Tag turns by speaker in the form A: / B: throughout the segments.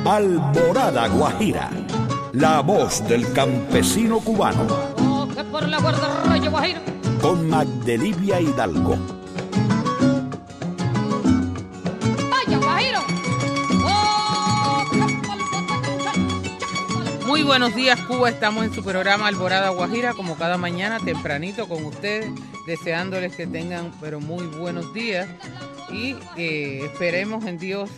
A: Alborada Guajira, la voz del campesino cubano.
B: Oh, que por la guardarraya Guajira.
A: Con Magdelivia Hidalgo.
B: ¡Vaya, Guajiro! Oh,
C: muy buenos días, Cuba. Estamos en su programa Alborada Guajira, como cada mañana, tempranito con ustedes, deseándoles que tengan pero muy buenos días y esperemos en Dios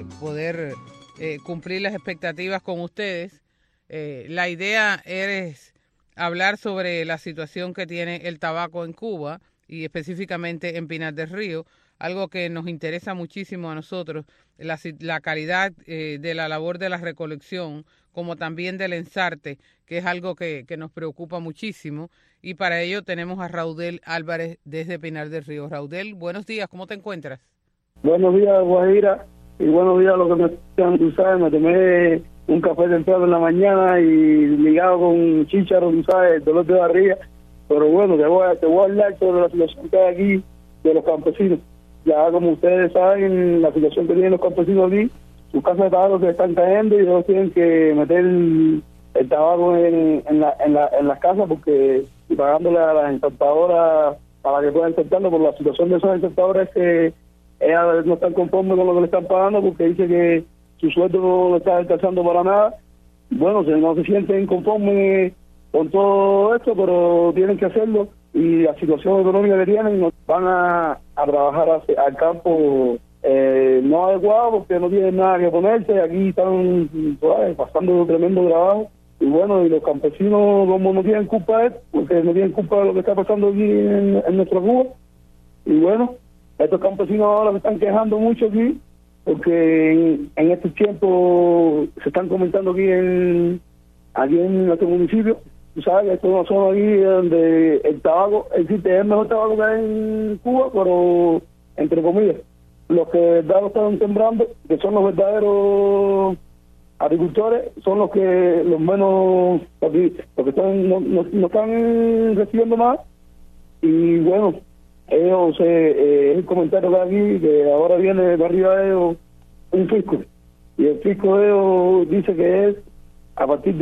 C: poder cumplir las expectativas con ustedes. La idea es hablar sobre la situación que tiene el tabaco en Cuba y específicamente en Pinar del Río, algo que nos interesa muchísimo a nosotros, la calidad de la labor de la recolección, como también del ensarte, que es algo que nos preocupa muchísimo, y para ello tenemos a Raudel Álvarez desde Pinar del Río. Raudel, buenos días, ¿cómo te encuentras?
D: Buenos días, Guajira, y buenos días a los que me están, tú sabes, me tomé un café temprano en la mañana y ligado con chícharo, tú sabes, el dolor de barriga, pero bueno, te voy a hablar sobre la situación que hay aquí de los campesinos. Ya como ustedes saben, la situación que tienen los campesinos aquí, sus casas de tabaco se están cayendo y ellos tienen que meter el tabaco en las casas porque pagándole a las ensartadoras para que puedan ensartarlo, por la situación de esas ensartadoras es que ellas no están conformes con lo que le están pagando porque dice que su sueldo no lo está alcanzando para nada. Bueno, no se sienten conformes con todo esto, pero tienen que hacerlo y la situación económica que tienen van a trabajar al campo no adecuado porque no tienen nada que ponerse. Aquí están pasando un tremendo trabajo y bueno, y los campesinos como no tienen culpa de esto, porque no tienen culpa de lo que está pasando aquí en nuestra Cuba, y bueno, estos campesinos ahora se están quejando mucho aquí porque en estos tiempos se están comentando aquí en nuestro municipio. Tú sabes que esto es una zona aquí donde el tabaco existe, es el mejor tabaco que hay en Cuba, pero entre comillas, los que de verdad lo están sembrando, que son los verdaderos agricultores, son los menos, porque no están recibiendo más. Y bueno, ellos, es el comentario que hay aquí, que ahora viene de arriba de ellos un fisco, y el fisco de ellos dice que es, a partir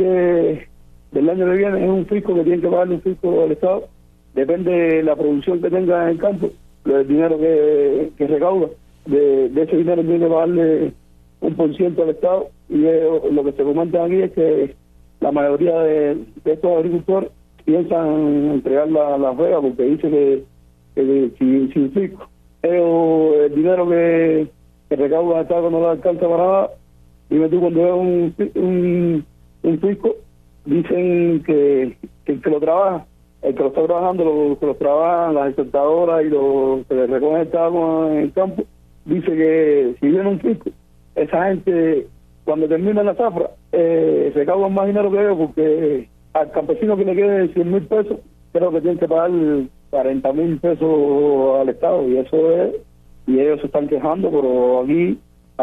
D: del año que viene, es un fisco que tiene que pagarle un fisco al Estado, depende de la producción que tenga en el campo, el dinero que recauda, de ese dinero tiene que pagarle 1% al Estado, y lo que se comenta aquí es que la mayoría de estos agricultores piensan entregar la rueda porque dice que sin fisco, el dinero que recauda el Estado no le alcanza para nada. Dime tú, cuando veo un fisco, dicen que el que lo trabaja, el que lo está trabajando, los que lo trabajan, las exportadoras y los que le recogen el tabaco en el campo, dice que si viene un fisco, esa gente cuando termina la zafra recaudan más dinero que ellos, porque al campesino que le quede 100,000 pesos, creo que tienen que pagar 40,000 pesos al Estado, y eso es, y ellos se están quejando, pero aquí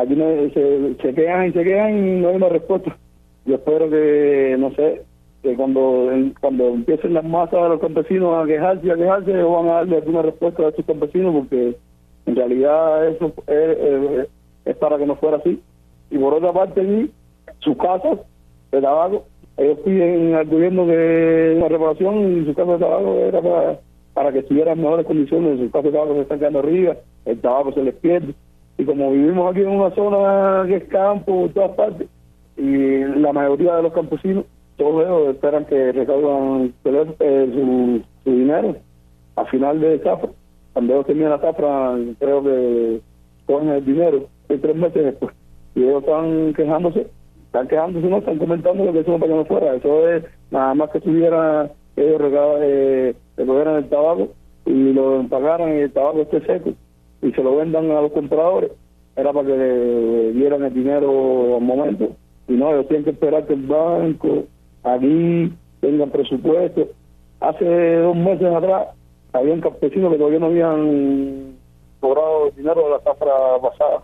D: se quejan y no hay una respuesta. Yo espero que, no sé, que cuando empiecen las masas de los campesinos a quejarse, ellos van a darle alguna respuesta a estos campesinos, porque en realidad eso es para que no fuera así. Y por otra parte, aquí, sus casas de tabaco, ellos piden al gobierno que una reparación, y su casa de tabaco era para que estuvieran en mejores condiciones. Sus casas de tabaco se están quedando arriba, el tabaco se les pierde, y como vivimos aquí en una zona que es campo en todas partes, y la mayoría de los campesinos, todos ellos esperan que recaudan su dinero a final de zafra. Cuando ellos terminan la zafra, creo que cogen el dinero 3 meses después, y ellos están quejándose, no están comentando lo que hicimos para que no fuera. Eso es nada más que tuviera, ellos recogieran el tabaco y lo empagaran y el tabaco esté seco y se lo vendan a los compradores, era para que le dieran el dinero al momento. Y no, ellos tienen que esperar que el banco aquí tengan presupuesto. Hace 2 meses atrás había un campesino que todavía no habían cobrado el dinero de la zafra pasada.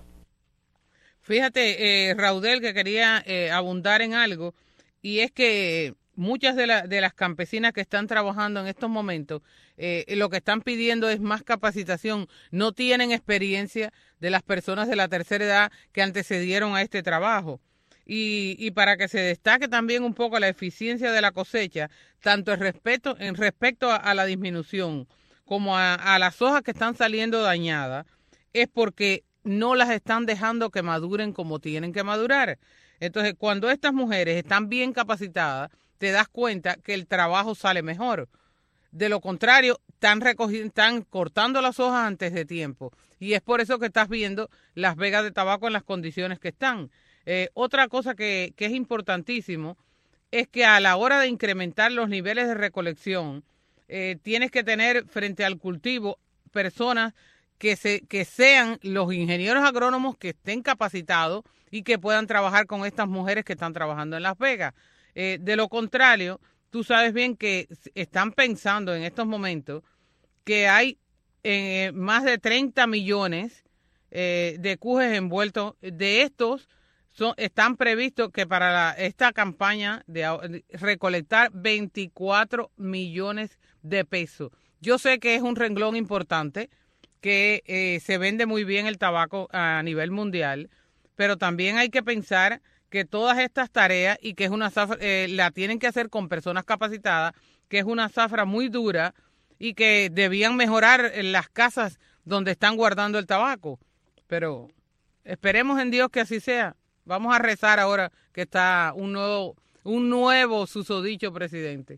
C: Fíjate, Raudel, que quería abundar en algo, y es que muchas de las campesinas que están trabajando en estos momentos, lo que están pidiendo es más capacitación. No tienen experiencia de las personas de la tercera edad que antecedieron a este trabajo. y para que se destaque también un poco la eficiencia de la cosecha, tanto en respecto a la disminución como a las hojas que están saliendo dañadas, es porque no las están dejando que maduren como tienen que madurar. Entonces, cuando estas mujeres están bien capacitadas, te das cuenta que el trabajo sale mejor. De lo contrario, están cortando las hojas antes de tiempo. Y es por eso que estás viendo las vegas de tabaco en las condiciones que están. Otra cosa que es importantísimo es que a la hora de incrementar los niveles de recolección, tienes que tener frente al cultivo personas que sean los ingenieros agrónomos que estén capacitados y que puedan trabajar con estas mujeres que están trabajando en Las Vegas. De lo contrario, tú sabes bien que están pensando en estos momentos que hay más de 30 millones de cujes envueltos. De estos están previstos que para esta campaña de recolectar 24 millones de pesos. Yo sé que es un renglón importante, que se vende muy bien el tabaco a nivel mundial, pero también hay que pensar que todas estas tareas y que es una zafra, la tienen que hacer con personas capacitadas, que es una zafra muy dura y que debían mejorar en las casas donde están guardando el tabaco. Pero esperemos en Dios que así sea. Vamos a rezar ahora que está un nuevo susodicho presidente.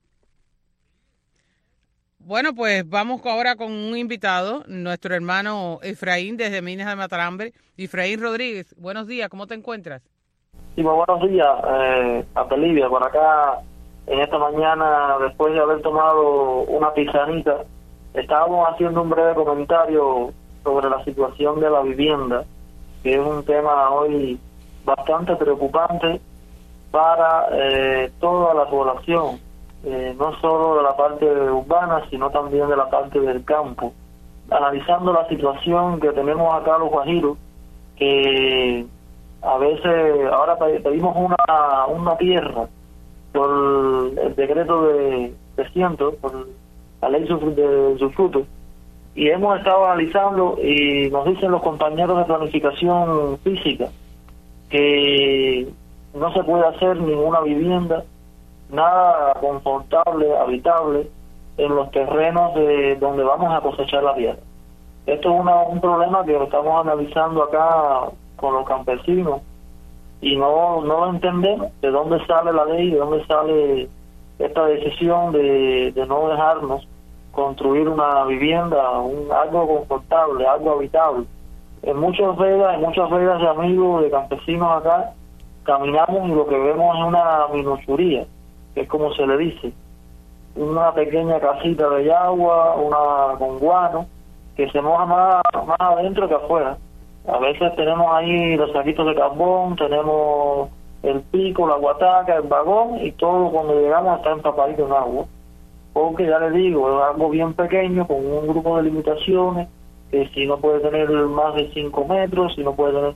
C: Bueno, pues vamos ahora con un invitado, nuestro hermano Efraín desde Minas de Matarambe. Efraín Rodríguez, buenos días, ¿cómo te encuentras?
E: Sí, muy buenos días, Apelivia, por acá en esta mañana, después de haber tomado una pizanita, estábamos haciendo un breve comentario sobre la situación de la vivienda, que es un tema hoy bastante preocupante para toda la población, no solo de la parte urbana, sino también de la parte del campo. Analizando la situación que tenemos acá los guajiros, que a veces ahora pedimos una tierra por el decreto de 300, por la ley de usufructo, y hemos estado analizando y nos dicen los compañeros de planificación física que no se puede hacer ninguna vivienda, nada confortable, habitable en los terrenos donde vamos a cosechar la tierra. Esto es un problema que lo estamos analizando acá con los campesinos y no lo entendemos de dónde sale la ley, de dónde sale esta decisión de no dejarnos construir una vivienda, algo confortable, algo habitable. En muchas vegas de amigos, de campesinos acá, caminamos y lo que vemos es una minuchuría, que es como se le dice, una pequeña casita de agua, una con guano, que se moja más adentro que afuera. A veces tenemos ahí los saquitos de carbón, tenemos el pico, la guataca, el vagón, y todo cuando llegamos está empapadito en agua. Porque ya les digo, es algo bien pequeño, con un grupo de limitaciones, que si no puede tener más de 5 metros, si no puede tener...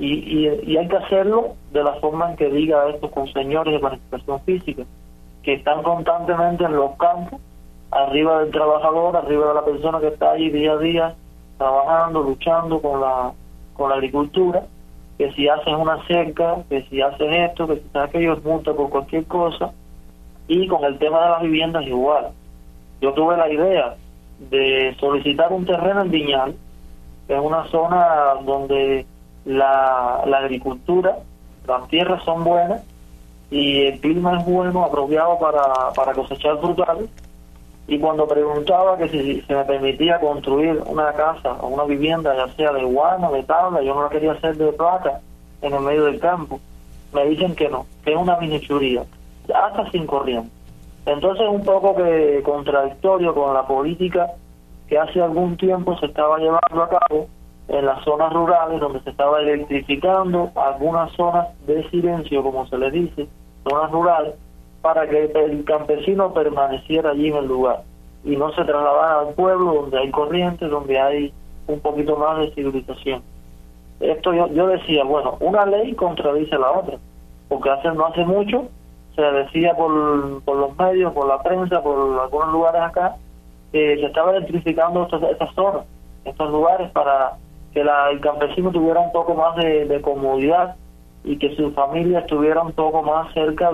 E: Y hay que hacerlo de la forma en que diga estos señores de planificación física, que están constantemente en los campos, arriba del trabajador, arriba de la persona que está ahí día a día, trabajando, luchando con la agricultura, que si haces una cerca, que si haces esto, que si haces aquello, es multa por cualquier cosa. Y con el tema de las viviendas igual. Yo tuve la idea de solicitar un terreno en Viñal, que es una zona donde la agricultura, las tierras son buenas y el clima es bueno, apropiado para cosechar frutales. Y cuando preguntaba que si se me permitía construir una casa o una vivienda, ya sea de guano, de tabla, yo no la quería hacer de placa en el medio del campo, me dicen que no, que es una minichuría, hasta sin corriente. Entonces un poco que contradictorio con la política que hace algún tiempo se estaba llevando a cabo en las zonas rurales, donde se estaba electrificando algunas zonas de silencio, como se le dice, zonas rurales, para que el campesino permaneciera allí en el lugar y no se trasladara al pueblo donde hay corrientes, donde hay un poquito más de civilización. Esto yo decía, bueno, una ley contradice la otra, porque no hace mucho se decía por los medios, por la prensa, por algunos lugares acá, que se estaba electrificando estas zonas, estos lugares, para que el campesino tuviera un poco más de comodidad y que su familia estuviera un poco más cerca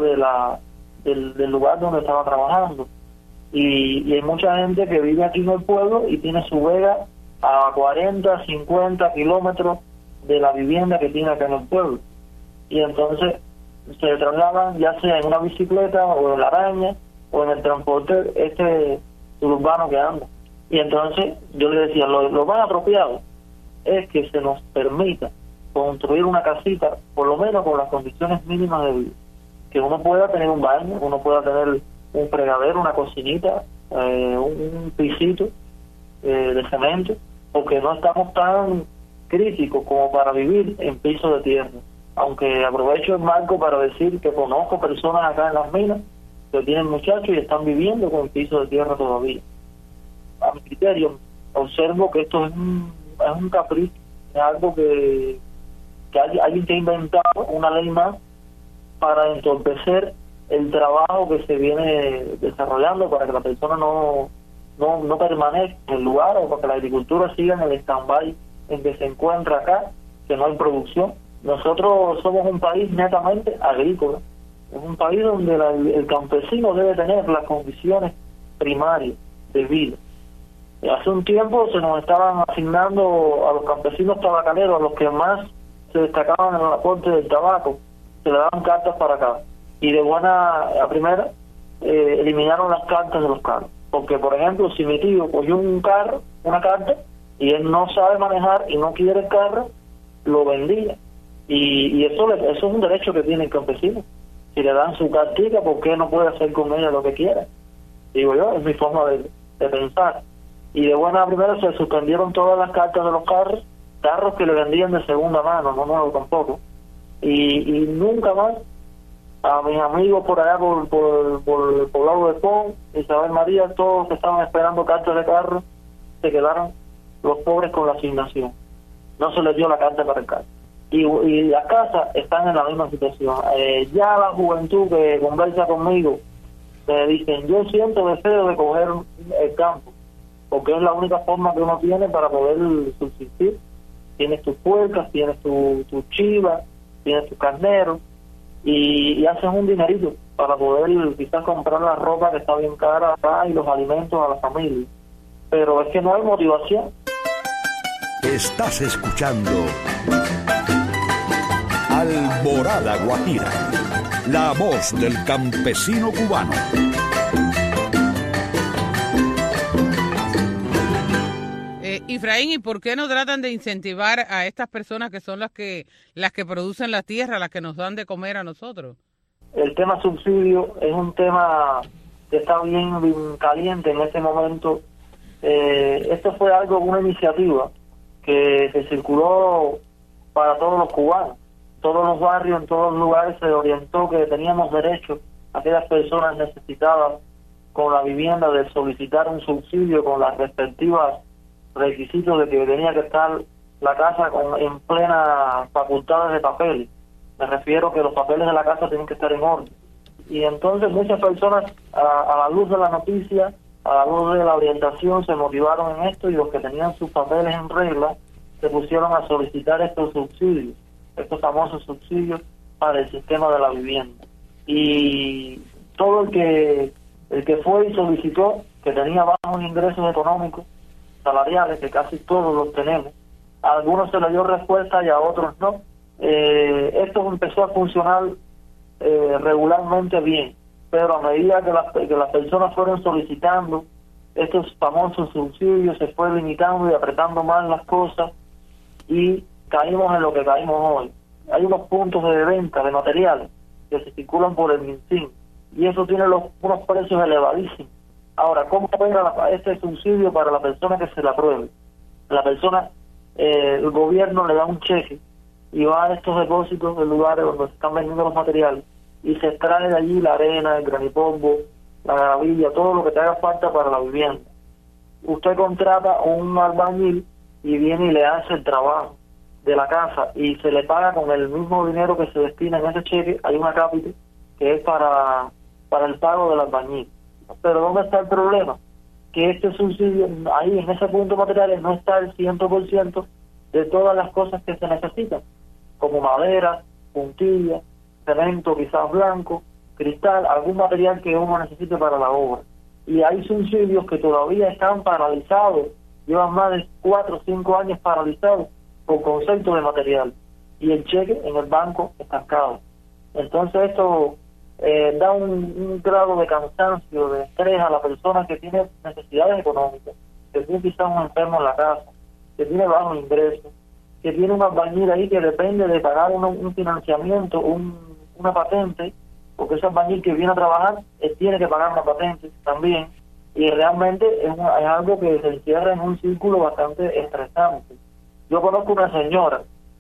E: del lugar donde estaba trabajando. Y hay mucha gente que vive aquí en el pueblo y tiene su vega a 40, 50 kilómetros de la vivienda que tiene acá en el pueblo. Y entonces se trasladan ya sea en una bicicleta o en la araña o en el transporte urbano que anda. Y entonces yo le decía, lo más apropiado es que se nos permita construir una casita, por lo menos con las condiciones mínimas de vida. Que uno pueda tener un baño, uno pueda tener un fregadero, una cocinita, un pisito de cemento, porque no estamos tan críticos como para vivir en piso de tierra. Aunque aprovecho el marco para decir que conozco personas acá en las minas que tienen muchachos y están viviendo con piso de tierra todavía. A mi criterio, observo que esto es un capricho, es algo que alguien que ha inventado una ley más para entorpecer el trabajo que se viene desarrollando, para que la persona no permanezca en el lugar, o para que la agricultura siga en el stand-by en que se encuentra acá, que no hay producción. Nosotros somos un país netamente agrícola, es un país donde el campesino debe tener las condiciones primarias de vida. Hace un tiempo se nos estaban asignando a los campesinos tabacaleros, a los que más se destacaban en el aporte del tabaco, se le daban cartas para acá. Y de buena a primera eliminaron las cartas de los carros. Porque, por ejemplo, si mi tío cogió una carta, y él no sabe manejar y no quiere el carro, lo vendía. Y eso es un derecho que tiene el campesino. Si le dan su cartica, ¿por qué no puede hacer con ella lo que quiera? Digo yo, es mi forma de pensar. Y de buena a primera se suspendieron todas las cartas de los carros que le vendían de segunda mano, no nuevo tampoco. Y nunca más a mis amigos por allá por el poblado de Pon, Isabel María, todos los que estaban esperando cartas de carro, se quedaron los pobres con la asignación. No se les dio la carta para el carro. Y las casas están en la misma situación. Ya la juventud que conversa conmigo me dicen, yo siento deseo de coger el campo, porque es la única forma que uno tiene para poder subsistir. Tienes tus puercas, tienes tu chiva, tienes tus carneros, y haces un dinerito para poder quizás comprar la ropa que está bien cara acá y los alimentos a la familia. Pero es que no hay motivación.
A: Estás escuchando Alborada Guajira, la voz del campesino cubano.
C: Efraín, ¿y por qué no tratan de incentivar a estas personas que son las que producen la tierra, las que nos dan de comer a nosotros?
E: El tema subsidio es un tema que está bien caliente en este momento. Esto fue una iniciativa que se circuló para todos los cubanos. Todos los barrios, en todos los lugares se orientó que teníamos derecho a aquellas personas necesitadas con la vivienda de solicitar un subsidio con las respectivas requisitos de que tenía que estar la casa en plena facultades de papeles. Me refiero que los papeles de la casa tienen que estar en orden. Y entonces muchas personas, a la luz de la noticia, a la luz de la orientación, se motivaron en esto, y los que tenían sus papeles en regla se pusieron a solicitar estos subsidios, estos famosos subsidios para el sistema de la vivienda. Y todo el que fue y solicitó, que tenía bajos ingresos económicos, salariales, que casi todos los tenemos, a algunos se les dio respuesta y a otros no. Esto empezó a funcionar regularmente bien, pero a medida que las personas fueron solicitando estos famosos subsidios, se fue limitando y apretando más las cosas, y caímos en lo que caímos hoy. Hay unos puntos de venta de materiales que se circulan por el MinSIN, y eso tiene unos precios elevadísimos. Ahora, ¿cómo opera este subsidio para la persona que se la apruebe? La persona, el gobierno le da un cheque y va a estos depósitos de lugares donde se están vendiendo los materiales, y se extrae de allí la arena, el granipolvo, la gravilla, todo lo que te haga falta para la vivienda. Usted contrata a un albañil y viene y le hace el trabajo de la casa, y se le paga con el mismo dinero que se destina en ese cheque. Hay una cápita que es para el pago del albañil. Pero ¿dónde está el problema? Que este subsidio, ahí en ese punto materiales, no está el 100% de todas las cosas que se necesitan, como madera, puntillas, cemento quizás blanco, cristal, algún material que uno necesite para la obra. Y hay subsidios que todavía están paralizados, llevan más de 4 o 5 años paralizados por concepto de material, y el cheque en el banco estancado. Entonces esto da un grado de cansancio, de estrés a la persona que tiene necesidades económicas, que tiene quizás un enfermo en la casa, que tiene bajos ingresos, que tiene un albañil ahí que depende de pagar un financiamiento, una patente, porque ese albañil que viene a trabajar tiene que pagar una patente también, y realmente es algo que se encierra en un círculo bastante estresante. Yo conozco una señora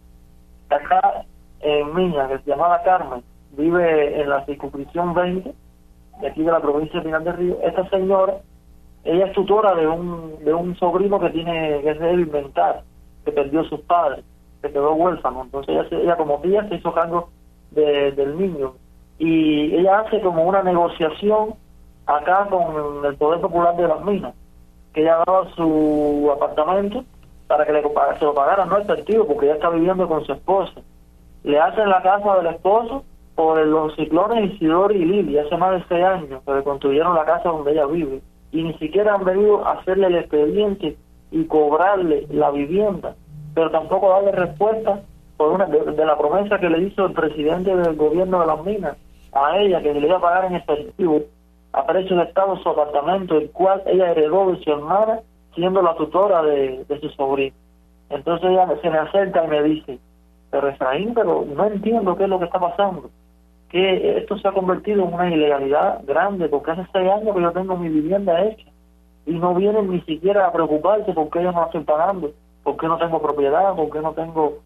E: acá en Miña que se llamaba Carmen, vive en la circunscripción 20 de aquí de la provincia de Pinar del Río. Esta señora, ella es tutora de un sobrino que es de inventar, que perdió a sus padres, que quedó huérfano. Entonces ella como tía se hizo cargo del niño, y ella hace como una negociación acá con el Poder Popular de las Minas, que ella daba su apartamento para que se lo pagaran, no el partido, porque ella está viviendo con su esposa. Le hacen la casa del esposo por los ciclones Isidoro y Lili, hace más de 6 años que le construyeron la casa donde ella vive, y ni siquiera han venido a hacerle el expediente y cobrarle la vivienda, pero tampoco darle respuesta por de la promesa que le hizo el presidente del gobierno de las Minas a ella, que le iba a pagar en efectivo a precio de Estado su apartamento, el cual ella heredó de su hermana, siendo la tutora de su sobrino. Entonces ella se me acerca y me dice: pero Efraín, pero no entiendo qué es lo que está pasando, que esto se ha convertido en una ilegalidad grande, porque hace 6 años que yo tengo mi vivienda hecha y no vienen ni siquiera a preocuparse porque yo no la estoy pagando, porque no tengo propiedad, porque no tengo...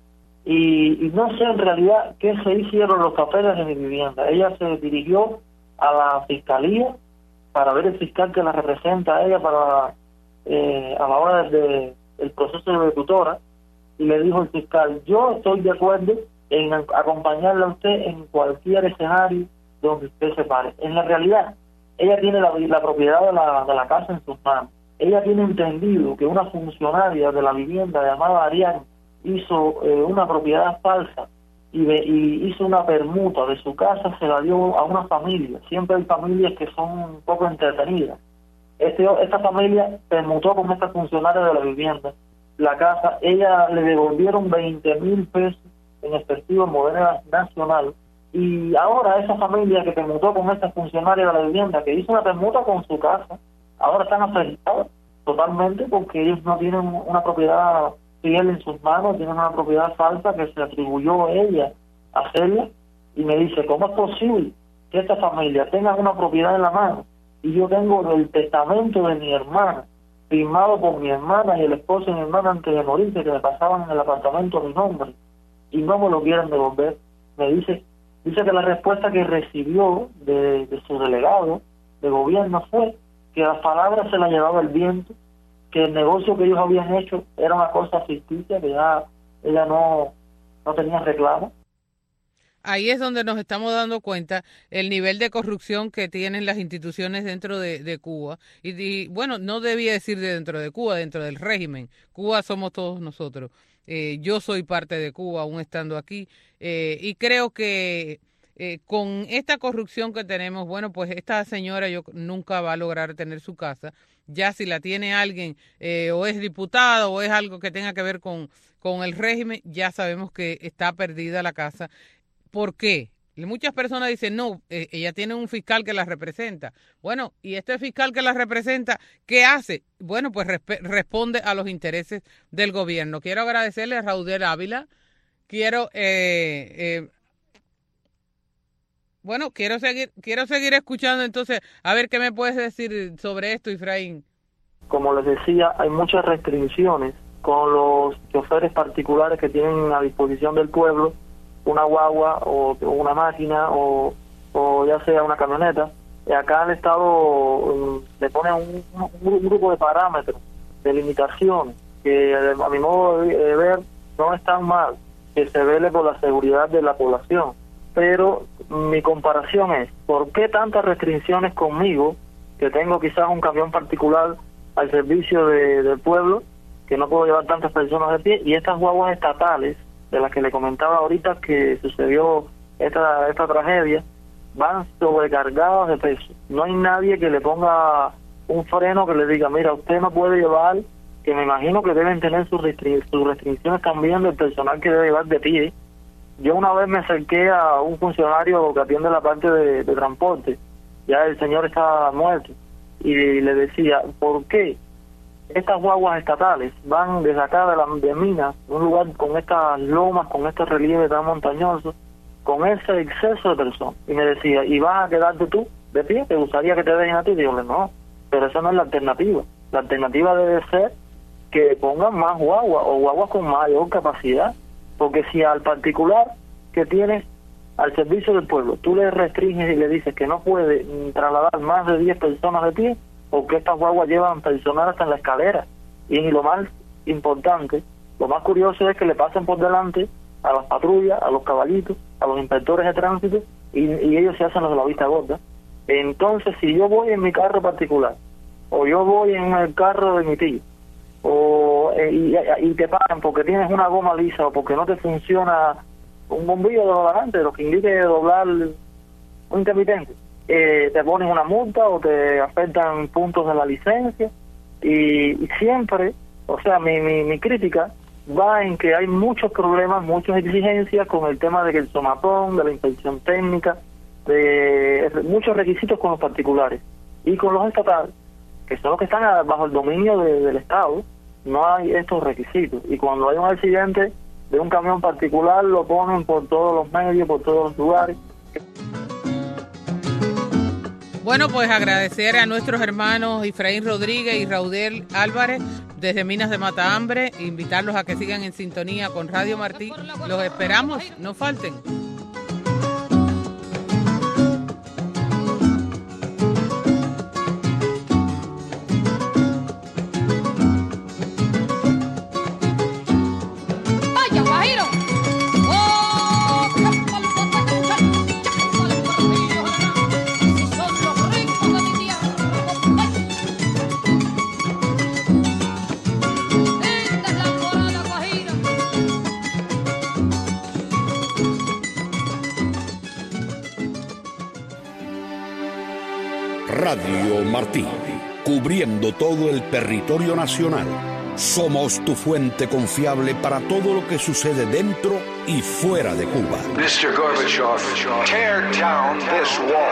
E: Y no sé en realidad qué se hicieron los papeles de mi vivienda. Ella se dirigió a la fiscalía para ver el fiscal que la representa a ella a la hora del proceso de tutora, y le dijo el fiscal: yo estoy de acuerdo en acompañarla a usted en cualquier escenario donde usted se pare. En la realidad, ella tiene la propiedad de la casa en sus manos. Ella tiene entendido que una funcionaria de la vivienda llamada Ariane hizo una propiedad falsa y hizo una permuta de su casa, se la dio a una familia. Siempre hay familias que son un poco entretenidas. Esta familia permutó con esta funcionaria de la vivienda la casa. Ella le devolvieron 20,000 pesos en efectivo en moneda nacional, y ahora esa familia que permutó con esta funcionaria de la vivienda, que hizo una permuta con su casa, ahora están afectados totalmente porque ellos no tienen una propiedad fiel en sus manos, tienen una propiedad falsa que se atribuyó a ella hacerla. Y me dice: ¿cómo es posible que esta familia tenga una propiedad en la mano y yo tengo el testamento de mi hermana, firmado por mi hermana y el esposo de mi hermana antes de morirse, que me pasaban en el apartamento a mi nombre, y no me lo quieren devolver? Me dice que la respuesta que recibió de su delegado de gobierno fue que las palabras se las llevaba el viento, que el negocio que ellos habían hecho era una cosa ficticia, que ya ella no tenía reclamo.
C: Ahí es donde nos estamos dando cuenta el nivel de corrupción que tienen las instituciones dentro de Cuba. Y bueno, no debía decir de dentro de Cuba, dentro del régimen. Cuba somos todos nosotros. Yo soy parte de Cuba, aún estando aquí. Y creo que con esta corrupción que tenemos, bueno, pues esta señora nunca va a lograr tener su casa. Ya si la tiene alguien, o es diputado, o es algo que tenga que ver con el régimen, ya sabemos que está perdida la casa. ¿Por qué? Muchas personas dicen: no, ella tiene un fiscal que la representa. Bueno, ¿y este fiscal que la representa qué hace? Bueno, pues responde a los intereses del gobierno. Quiero agradecerle a Raudiel Ávila. Quiero seguir escuchando, entonces, a ver qué me puedes decir sobre esto, Efraín.
E: Como les decía, hay muchas restricciones con los choferes particulares que tienen a disposición del pueblo una guagua o una máquina o ya sea una camioneta. Y acá el Estado le pone un grupo de parámetros, de limitaciones, que a mi modo de ver no están mal, que se vele por la seguridad de la población. Pero mi comparación es: ¿por qué tantas restricciones conmigo, que tengo quizás un camión particular al servicio del pueblo, que no puedo llevar tantas personas de pie, y estas guaguas estatales de las que le comentaba ahorita que sucedió esta tragedia, van sobrecargadas de peso. No hay nadie que le ponga un freno que le diga, mira, usted no puede llevar, que me imagino que deben tener sus restricciones también del personal que debe llevar de pie. Yo una vez me acerqué a un funcionario que atiende la parte de transporte, ya el señor estaba muerto, y le decía, ¿por qué estas guaguas estatales van desde acá de Minas, un lugar con estas lomas, con este relieve tan montañoso, con ese exceso de personas? Y me decía, ¿y vas a quedarte tú de pie? ¿Te gustaría que te dejen a ti? Y digo, no, pero esa no es la alternativa. La alternativa debe ser que pongan más guaguas o guaguas con mayor capacidad, porque si al particular que tienes al servicio del pueblo tú le restringes y le dices que no puede trasladar más de 10 personas de pie, porque estas guaguas llevan personal hasta en la escalera, y lo más importante, lo más curioso es que le pasen por delante a las patrullas, a los caballitos, a los inspectores de tránsito, y ellos se hacen los de la vista gorda. Entonces, si yo voy en mi carro particular, o yo voy en el carro de mi tío, y te paran porque tienes una goma lisa o porque no te funciona un bombillo de adelante, lo que indique doblar un intermitente, te ponen una multa o te afectan puntos de la licencia, y siempre, o sea, mi crítica va en que hay muchos problemas, muchas exigencias con el tema de que el somatón, de la inspección técnica, de muchos requisitos con los particulares, y con los estatales, que son los que están bajo el dominio del Estado, no hay estos requisitos, y cuando hay un accidente de un camión particular lo ponen por todos los medios, por todos los lugares.
C: Bueno, pues agradecer a nuestros hermanos Efraín Rodríguez y Raudel Álvarez desde Minas de Matahambre, invitarlos a que sigan en sintonía con Radio Martí. Los esperamos, no falten.
A: Radio Martí, cubriendo todo el territorio nacional. Somos tu fuente confiable para todo lo que sucede dentro y fuera de Cuba.
F: Mr. Gorbachev, tear down this wall.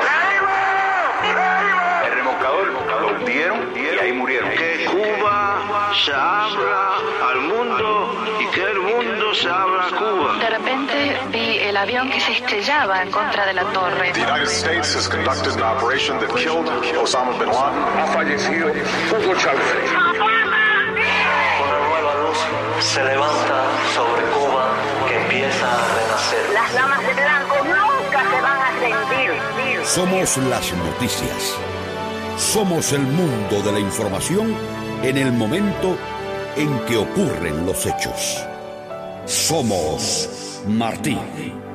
F: El remolcador lo hundieron y ahí murieron.
G: Que Cuba se abra al mundo y que el mundo se abra a Cuba.
H: De repente vi el avión que se estrellaba en contra de la torre.
I: The United States has conducted an operation that killed Osama bin Laden.
F: Ha fallecido Hugo Chávez.
J: Una nueva luz se levanta sobre Cuba que empieza a renacer.
K: Las damas de blanco nunca se van a rendir.
A: Somos las noticias. Somos el mundo de la información en el momento en que ocurren los hechos. Somos Martí.